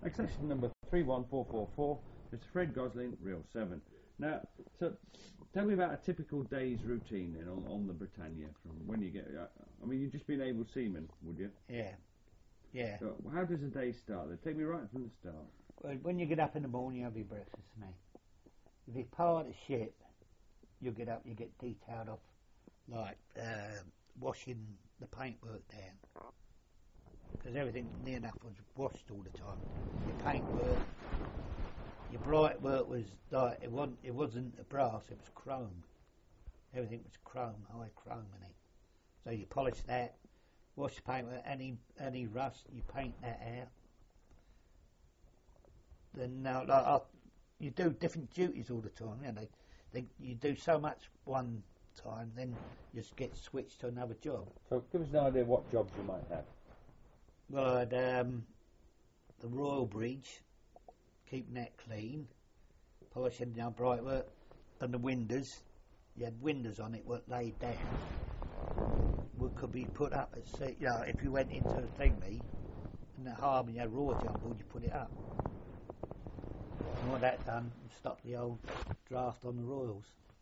Accession number 31444. Mr. Fred Gosling, Reel 7. Now, so tell me about a typical day's routine then on the Britannia from when you get. I mean, you've just been able seaman, would you? Yeah. Yeah. So how does a day start? Then take me right from the start. Well, when you get up in the morning, you have your breakfast, mate. If you part a ship, you get up, you get detailed off, like washing the paintwork down. Because everything near enough was washed all the time. Your paintwork, your bright work was like, it wasn't a brass, it was chrome. Everything was chrome, high chrome in it. So you polish that, wash the paintwork, any rust, you paint that out. Then you do different duties all the time. You know, you do so much one time, then you just get switched to another job. So give us an idea of what jobs you might have. Well, I had the Royal Bridge, keeping that clean, polishing down bright work, and the windows. You had windows on it were laid down. What could be put up at sea. You know, if you went into a thingy in the harbour, you had royalty on board, you put it up. And what that done, stopped the old draft on the Royals.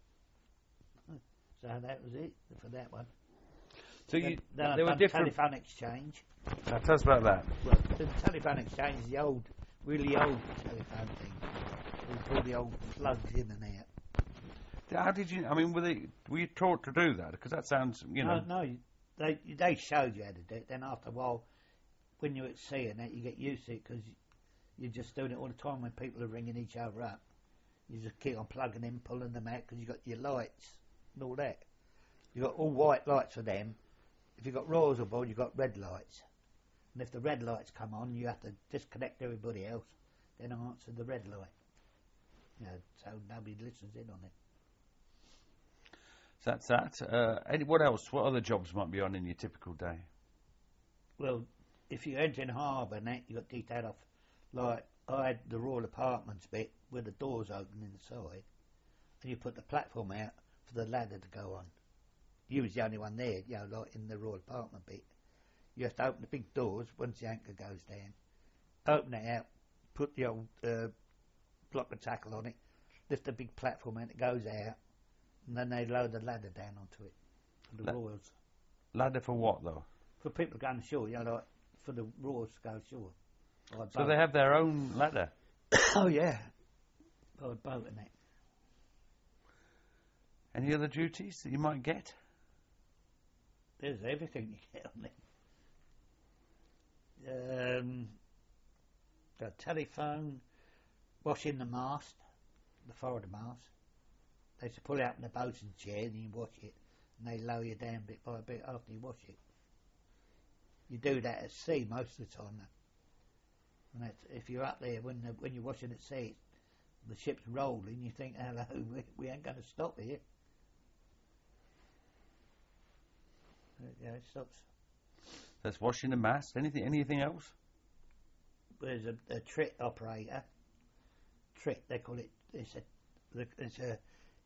So that was it for that one. So then there were different telephone exchange. Now tell us about that. Well, the telephone exchange is the old, really old telephone thing. We put the old plugs in and out. How did you? I mean, were you taught to do that? Because that sounds, you know. No, they showed you how to do it. Then after a while, when you're at sea and that, you get used to it because you're just doing it all the time when people are ringing each other up. You just keep on plugging in, pulling them out because you've got your lights and all that. You've got all white lights for them. If you've got Royals on board, you've got red lights. And if the red lights come on, you have to disconnect everybody else, then answer the red light. You know, so nobody listens in on it. So that's that. What else? What other jobs might be on in your typical day? Well, if you enter in harbour and that, you got detailed off. Like, I had the Royal Apartments bit where the doors open inside, and you put the platform out for the ladder to go on. You was the only one there, you know, like in the Royal Apartment bit. You have to open the big doors once the anchor goes down. Open it out, put the old block of tackle on it, lift the big platform and it goes out, and then they load the ladder down onto it for the Royals. Ladder for what, though? For people going ashore, you know, like for the Royals to go ashore. So they have their own ladder? Oh, yeah. By a boat and that. Any other duties that you might get? There's everything you get on it. The telephone, washing the mast, the forward mast. They used to pull it out in the boatswain's chair and you wash it, and they lower you down bit by bit after you wash it. You do that at sea most of the time. And that's, if you're up there when you're washing at sea, the ship's rolling, you think, hello, we ain't going to stop here. Yeah, it stops. That's washing the mast. Anything else? There's a trick operator. Trick, they call it. It's a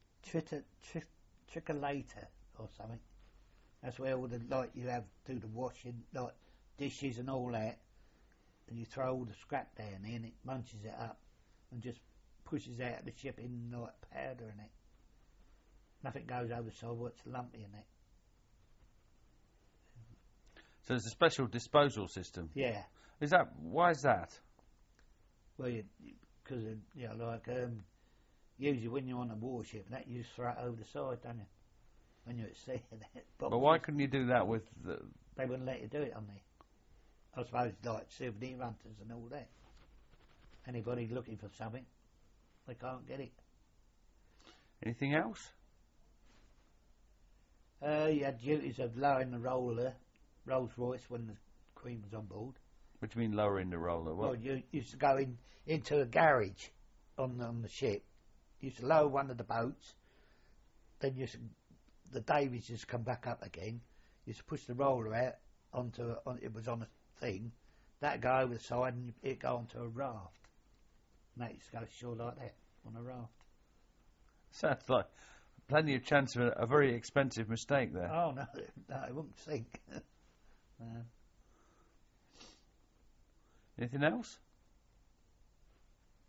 trickolator or something. That's where all the you have to do the washing, like dishes and all that, and you throw all the scrap down there and it munches it up and just pushes out the ship in like powder and it. Nothing goes over so what's lumpy in it. So it's a special disposal system. Yeah. Why is that? Well, because usually when you're on a warship, that you just throw it over the side, don't you? When you're at sea. But why couldn't you do that with the... They wouldn't let you do it on there. I suppose like souvenir hunters and all that. Anybody looking for something, they can't get it. Anything else? You had duties of lowering the Rolls Royce when the Queen was on board. What do you mean lowering the roller? Well, you used to go into a garage on the ship. You used to lower one of the boats. Then the Davies used to come back up again. You used to push the roller out it was on a thing. That'd go over the side and it'd go onto a raft. And that used to go ashore like that on a raft. Sounds like plenty of chance for a very expensive mistake there. Oh, no, it wouldn't sink. No. Anything else?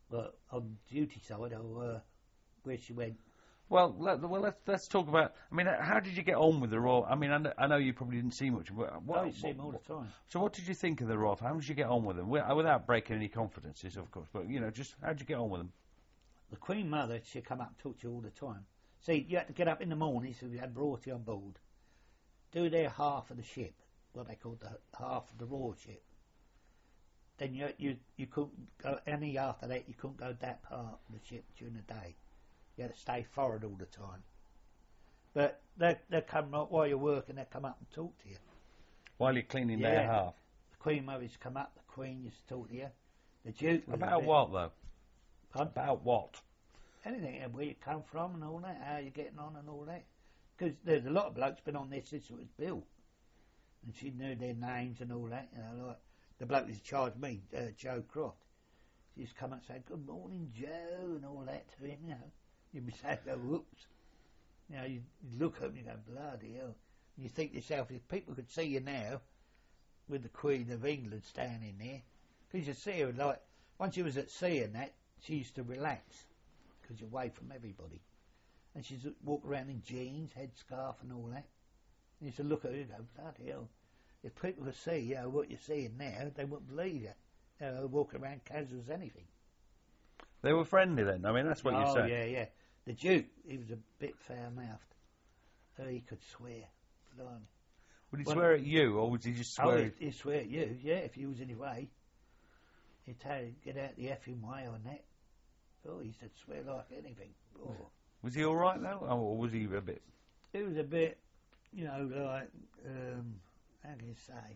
Well, on duty side, or where she went. Well, let's talk about. I mean, how did you get on with the Royal? I mean, I know you probably didn't see much. But I see them all the time. So, what did you think of the Royal? How did you get on with them? Without breaking any confidences, of course. But just how did you get on with them? The Queen Mother, she'd come up and talk to you all the time. See, you had to get up in the morning, so we had royalty on board, do their half of the ship, what they called the half of the royal ship. Then you couldn't go any after that. You couldn't go that part of the ship during the day. You had to stay forward all the time. But they come up while you're working. They come up and talk to you while you're cleaning their half. The Queen Mother used to come up. The Queen used to talk to you. The Duke. About what though? Pardon? About what? Anything, where you come from and all that, how you're getting on and all that. Because there's a lot of blokes been on this since it was built, and she knew their names and all that. Like the bloke who's charged me, Joe Croft. She used to come up and say, "Good morning, Joe," and all that to him. You'd be saying, "Go whoops." You look at him, and you go, "Bloody hell!" And you think to yourself, if people could see you now with the Queen of England standing there, because you see her like once she was at sea and that, she used to relax. Because you're away from everybody. And she'd walk around in jeans, headscarf and all that. And you used to look at her and go, bloody hell, if people could see what you're seeing now, they wouldn't believe you. Walking around casual as anything. They were friendly then, I mean, that's what you said. Oh, yeah. The Duke, he was a bit foul-mouthed. He could swear. Blimey. Would he swear at you, or would he just swear? He'd swear at you, yeah, if you was in his way. He'd tell you, get out the effing way on that. Oh, he said swear like anything. Oh. Was he all right though, or was he a bit? He was a bit, like how can you say?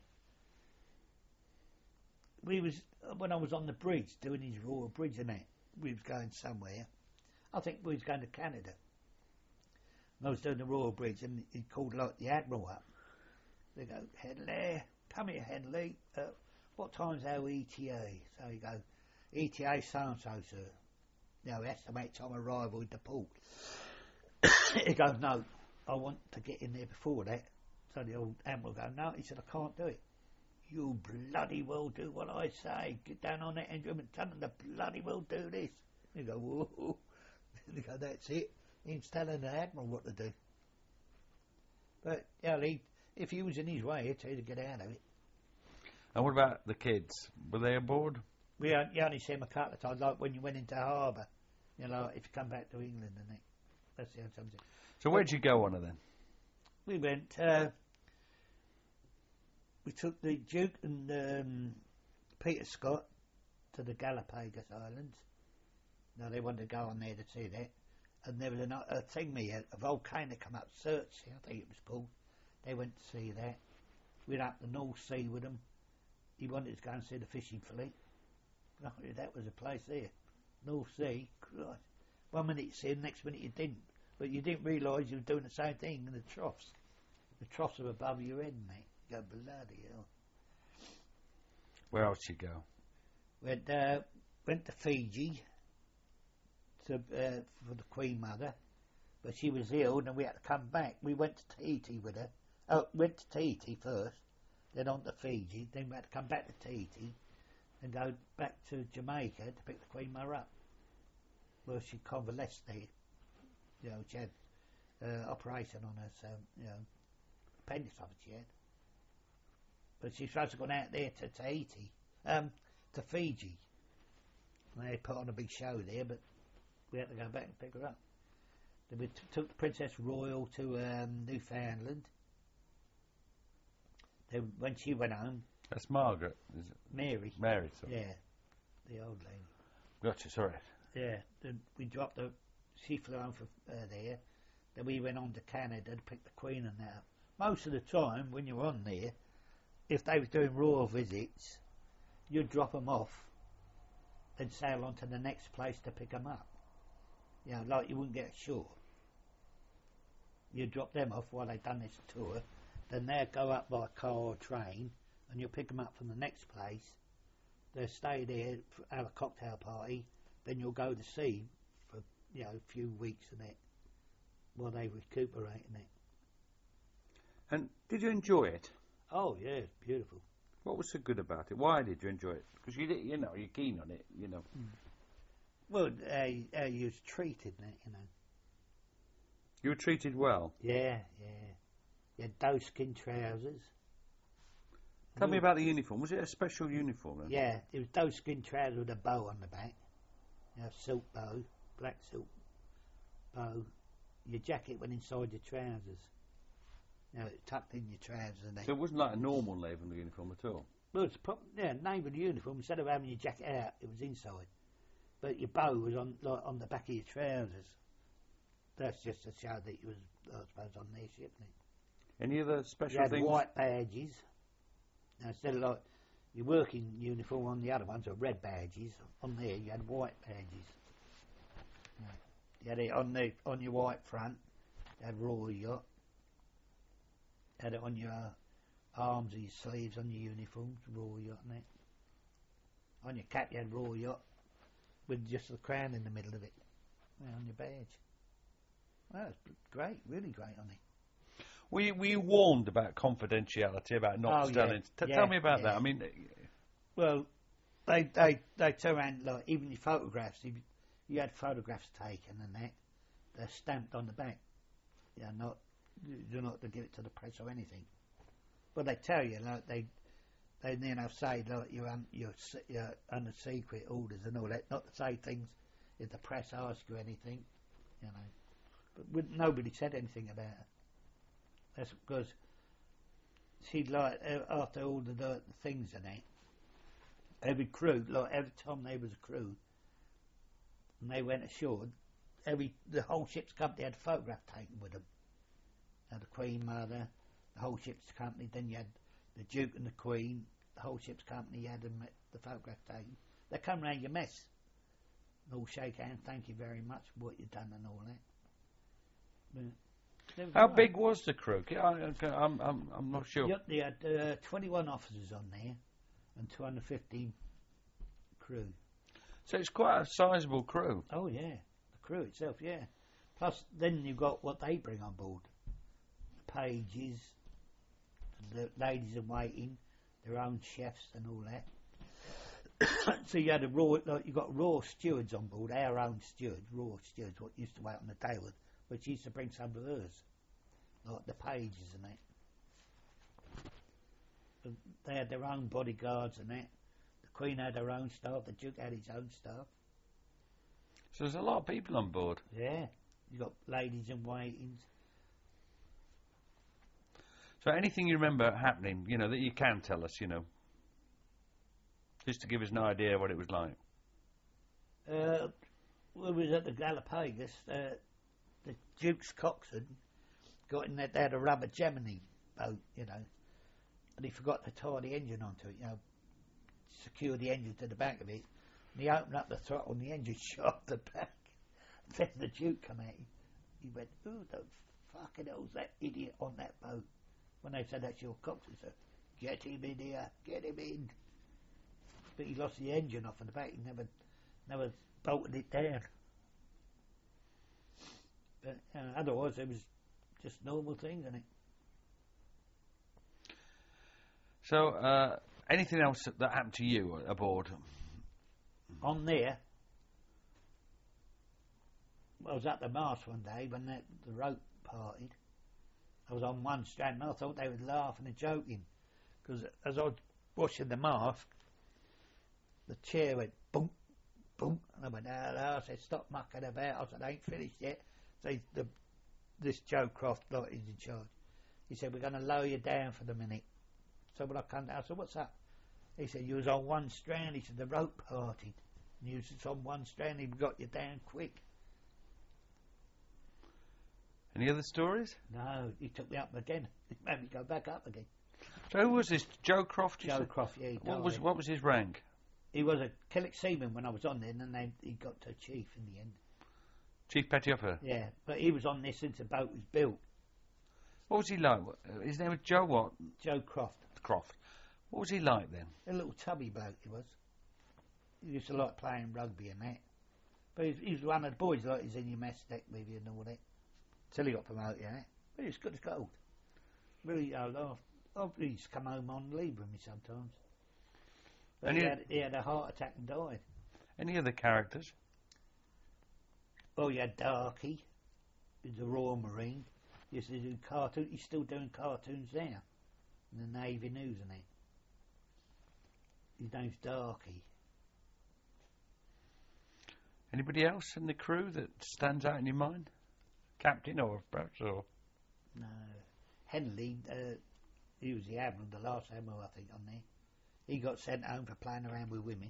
When I was on the bridge doing his Royal Bridge and that, we was going somewhere. I think we was going to Canada. And I was doing the Royal Bridge, and he called like the Admiral up. They go, Headley, come here, Headley. What time's our ETA? So he go, ETA so-and-so, sir. Estimate time arrival in the port. He goes, no, I want to get in there before that. So the old Admiral goes, no, he said, I can't do it. You bloody well do what I say. Get down on that engine and tell them to bloody well do this. You go, whoa. They go, that's it. He's telling the Admiral what to do. But, if he was in his way, he'd tell you to get out of it. And what about the kids? Were they aboard? You only see them a couple of times, like when you went into harbour. If you come back to England and that. That's the only time. So where'd you go on it then? We went, we took the Duke and Peter Scott to the Galapagos Islands. Now they wanted to go on there to see that. And there was a thing a volcano come up, Surtsey, I think it was called. They went to see that. We went up the North Sea with them. He wanted to go and see the fishing fleet. Oh, that was a place there. North Sea, Christ. 1 minute you see him, next minute you didn't. But you didn't realise you were doing the same thing in the troughs. The troughs are above your head, mate. You go, bloody hell. Where else did you go? Went to Fiji for the Queen Mother. But she was ill and we had to come back. We went to Tahiti with her. Went to Tahiti first, then on to Fiji. Then we had to come back to Tahiti and go back to Jamaica to pick the Queen Mother up. Well, she convalesced there. She had operation on her, so, appendix of it she had. But she's supposed to have gone out there to Tahiti, to Fiji. And they put on a big show there, but we had to go back and pick her up. Then we took the Princess Royal to Newfoundland. Then when she went home... That's Margaret, is it? Mary. Mary, sorry. Yeah, the old lady. Gotcha, sorry. Yeah, then we dropped her. She flew home from there. Then we went on to Canada to pick the Queen and that up. Most of the time, when you're on there, if they was doing royal visits, you'd drop them off and sail on to the next place to pick them up. Like you wouldn't get ashore. You'd drop them off while they'd done this tour. Then they'd go up by car or train, and you'll pick them up from the next place. They'll stay there, have a cocktail party, then you'll go to sea for, a few weeks and that, while they recuperate and that. And did you enjoy it? Oh, yeah, it's beautiful. What was so good about it? Why did you enjoy it? Because you're keen on it, Mm. Well, you was treated, you know. You were treated well. Yeah, yeah. You had doe-skin trousers. Tell me about the uniform. Was it a special uniform then? Yeah, it was doe-skin trousers with a bow on the back. You know, silk bow, black silk bow. Your jacket went inside your trousers. You know, it tucked in your trousers. And So it wasn't like a normal naval uniform at all? well, it's naval uniform. Instead of having your jacket out, it was inside. But your bow was on the back of your trousers. That's just to show that you was, I suppose, on their ship. Any other You special had things? white badges. Now, instead of like your working uniform on the other ones, or red badges, on there you had white badges. Yeah. You had it on your white front. You had Royal Yacht. You had it on your arms or your sleeves on your uniforms, Royal Yacht, and that. On your cap you had Royal Yacht with just the crown in the middle of it. Yeah, on your badge. Well, that's great, really great on it. Were you warned about confidentiality, about not telling? Tell me about that. I mean, well, they turn around, like, even your photographs. If you had photographs taken and that, they're stamped on the back. You're not to give it to the press or anything. But they tell you, like, they say, like, you're under secret orders and all that, not to say things if the press ask you anything, you know. But nobody said anything about it. That's because she'd like, after all the things and that, every crew, like every time there was a crew and they went ashore, the whole ship's company had a photograph taken with them. Now the Queen Mother, the whole ship's company, then you had the Duke and the Queen, the whole ship's company had them, the photograph taken. They come round your mess and all shake hands, thank you very much for what you've done and all that. How big was the crew? I'm not sure. Yep, they had 21 officers on there and 215 crew. So it's quite a sizable crew. Oh yeah, the crew itself, yeah. Plus, then you've got what they bring on board: the pages, the ladies in waiting, their own chefs and all that. So you had you got raw stewards on board, our own stewards, raw stewards, what used to wait on the table, which used to bring some of hers, like the pages and that. But they had their own bodyguards and that. The Queen had her own staff, the Duke had his own staff. So there's a lot of people on board. Yeah, you got ladies in waiting. So anything you remember happening, you know, that you can tell us, you know, just to give us an idea of what it was like. We was at the Galapagos. The Duke's coxswain got in there. They had a rubber Gemini boat, you know, and he forgot to tie the engine onto it, you know, secure the engine to the back of it. And he opened up the throttle and the engine shot the back. Then the Duke come out. He went, "Who the fucking hell's that idiot on that boat?" When they said that's your coxswain, said, "Get him in here, get him in." But he lost the engine off in the back. He never bolted it down. But otherwise, it was just normal things, isn't it? So, anything else that happened to you aboard? On there, I was at the mast one day when the rope parted. I was on one strand and I thought they were laughing and joking, because as I was washing the mast, the chair went boom, boom, and I went, I said, "Stop mucking about." I said, "I ain't finished yet." So this Joe Croft, like, he's in charge. He said, "We're going to lower you down for the minute." So when I come down, I said, "What's up?" He said, "You was on one strand." He said, "The rope parted. And you was on one strand, he got you down quick." Any other stories? No, he took me up again. He made me go back up again. So who was this? Joe Croft? Joe Croft, yeah. What was his rank? He was a Killick seaman when I was on there, and then he got to chief in the end. Chief Petty Officer? Yeah, but he was on there since the boat was built. What was he like? His name was Joe what? Joe Croft. Croft. What was he like then? A little tubby bloke he was. He used to like playing rugby and that. But he was one of the boys, like, he's in your mess deck with you and all that. Till he got promoted, yeah. But he was good as gold. Really, I laughed. He used to come home on leave with me sometimes. But he had a heart attack and died. Any other characters? Oh, you had Darky, who's the Royal Marine. He used to do cartoons. He's still doing cartoons now. In the Navy News, isn't he? His name's Darky. Anybody else in the crew that stands out in your mind? Captain or perhaps or? No. Henley, he was the admiral, the last admiral, I think, on there. He got sent home for playing around with women.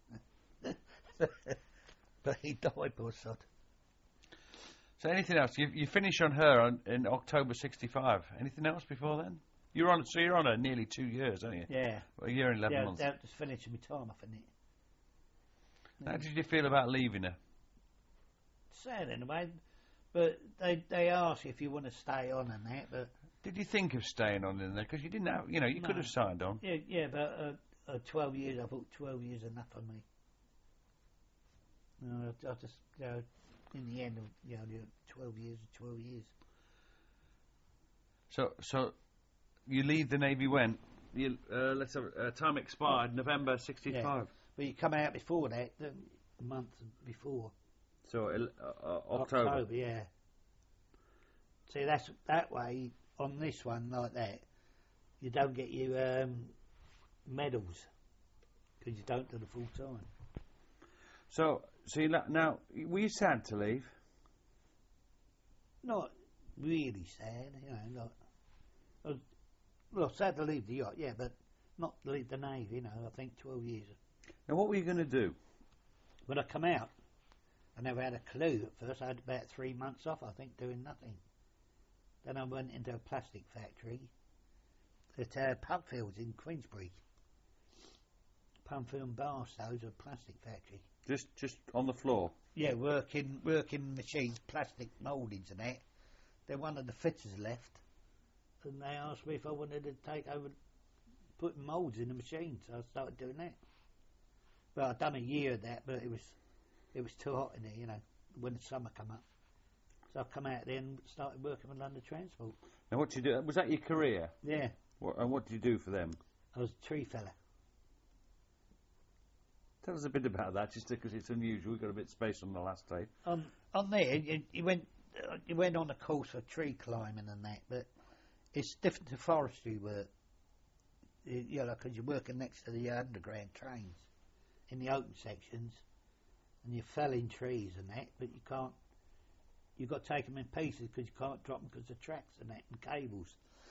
But he died, poor sod. So anything else? You finish on her in October '65. Anything else before then? You're on her nearly 2 years, aren't you? Yeah. Well, a year and 11 months. That was finishing my time off, isn't it? How did you feel about leaving her? Sad in a way, but they ask if you want to stay on and that, but... Did you think of staying on in there? Because you didn't have, you could have signed on. Yeah, but 12 years, I thought 12 years enough for me. I just, in the end, 12 years or 12 years. So you leave the Navy when? Let's have time expired, November '65. Yeah. But you come out before that, the month before. So October. Yeah. See, that's that way on this one like that. You don't get your medals because you don't do the full time. So now, were you sad to leave? Not really sad, well, sad to leave the yacht, yeah, but not leave the Navy, I think 12 years. Now, what were you going to do? When I come out, I never had a clue at first. I had about 3 months off, I think, doing nothing. Then I went into a plastic factory at Pumfields in Queensbury. Pumfield and Barstow's a plastic factory. Just on the floor? Yeah, working machines, plastic mouldings and that. Then one of the fitters left, and they asked me if I wanted to take over putting moulds in the machine, so I started doing that. Well, I'd done a year of that, but it was too hot in there, when the summer come up. So I come out there and started working with London Transport. Now, what did you do? Was that your career? Yeah. And what did you do for them? I was a tree fella. Tell us a bit about that, just because it's unusual. We've got a bit of space on the last tape. On there, you went on a course for tree climbing and that, but it's different to forestry work. Because you're working next to the underground trains in the open sections, and you're felling trees and that, but you can't. You've got to take them in pieces because you can't drop them because of tracks and that and cables.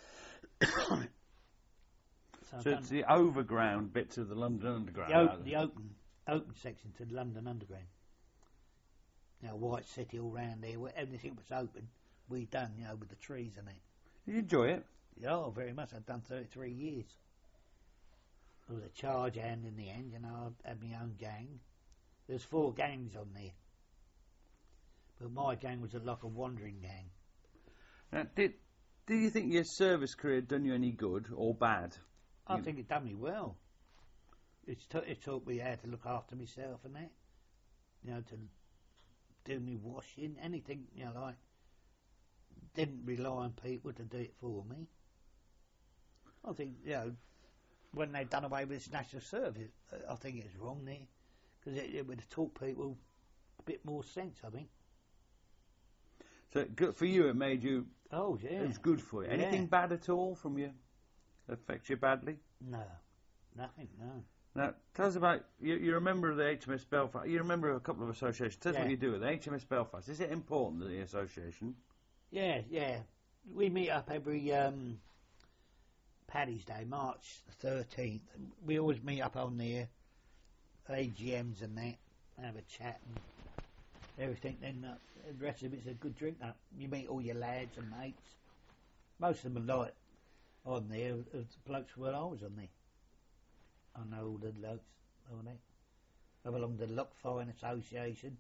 So it's the overground bits of the London Underground. The open section to the London Underground. White City all round there, where everything was open, we done, with the trees and that. Did you enjoy it? Yeah, very much. I've done 33 years. I was a charge hand in the end, I had my own gang. There's 4 gangs on there. But my gang was like a wandering gang. Now, do you think your service career done you any good or bad? I think it done me well. It taught me how to look after myself and that. To do me washing, anything, like. Didn't rely on people to do it for me. I think, when they done away with this national service, I think it's wrong there. Because it would have taught people a bit more sense, I think. So good for you, it made you... Oh, yeah. It was good for you. Yeah. Anything bad at all from you? Affect you badly? No. Nothing, no. Now, tell us about... You're a member of the HMS Belfast. You're a member of a couple of associations. Tell us what you do with the HMS Belfast. Is it important, the association? Yeah. We meet up every Paddy's Day, March the 13th. We always meet up on there, AGMs and that, have a chat and everything. Then the rest of it's a good drink up. You meet all your lads and mates. Most of them are like on there, the blokes where I was on there. I know all the blokes on there. I belong to the Lock Fine Association.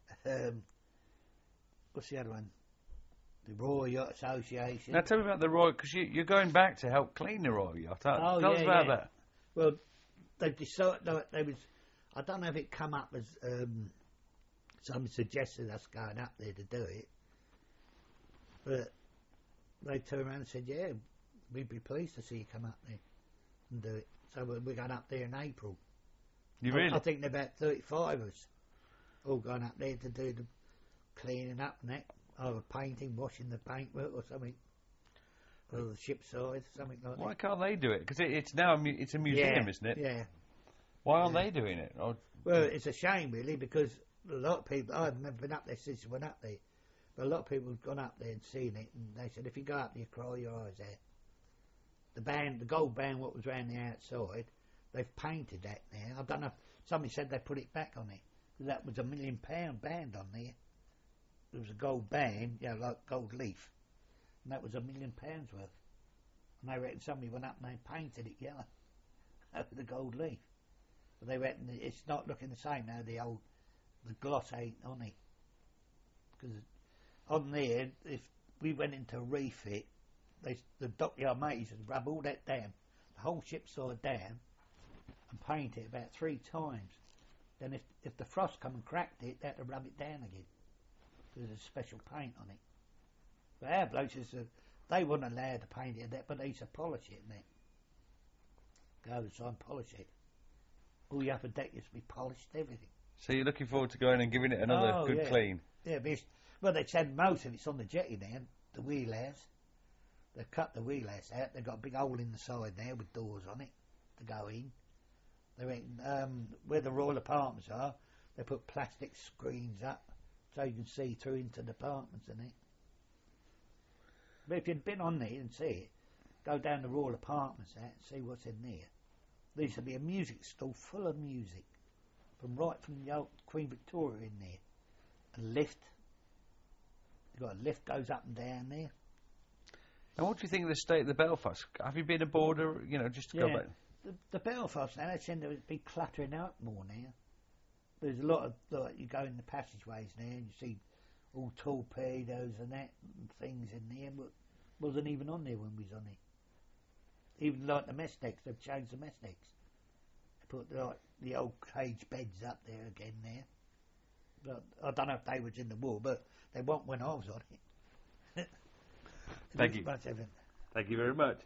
What's the other one? The Royal Yacht Association. Now tell me about the Royal, because you're going back to help clean the Royal Yacht. Tell us about that. Well, they decided there was. I don't know if it come up as some suggested us going up there to do it, but they turned around and said, "Yeah, we'd be pleased to see you come up there and do it." So we're going up there in April. You really? I think there are about 35 of us all going up there to do cleaning up and that, either painting, washing the paintwork or something, or the ship side, something like Why that. can't they do it? Because it's now it's a museum, isn't it? Yeah. Why aren't they doing it? Or, Well, it's a shame really because a lot of people. I've never been up there since I went up there, but a lot of people have gone up there and seen it, and they said if you go up there, you cry your eyes out. The gold band, what was round the outside, they've painted that now. I don't know. Somebody said they put it back on it. That was £1 million band on there. It was a gold band, like gold leaf, and that was £1 million worth. And they reckon somebody went up and they painted it yellow over the gold leaf. But they reckon it's not looking the same now. The gloss ain't on it. Because on there, if we went into refit, the dockyard mates would rub all that down, the whole ship side down, and paint it about 3 times. Then if the frost come and cracked it, they had to rub it down again. There's a special paint on it. But our blokes, they weren't allowed to paint it that, but they used to polish it and that. Go over and polish it. All the upper deck used to be polished, everything. so you're looking forward to going and giving it another good clean? Yeah, well, they said most of it's on the jetty now, the wheelhouse. They've cut the wheelhouse out. They've got a big hole in the side there with doors on it to go in. They went, where the royal apartments are, they put plastic screens up so you can see through into the apartments and it. But if you'd been on there and see it, go down the royal apartments and see what's in there. There used to be a music store full of music, from the old Queen Victoria in there. A lift. You've got a lift goes up and down there. And what do you think of the state of the Belfast? Have you been aboard, or, just to go back? The Belfast now, they seem to be cluttering out more now. There's a lot of, you go in the passageways now and you see all torpedoes and that and things in there, but wasn't even on there when we was on it. Even like the mess decks, they've changed the mess decks. They put the old cage beds up there again now. But I don't know if they was in the war, but they weren't when I was on it. Thank you. Much of it. Thank you very much.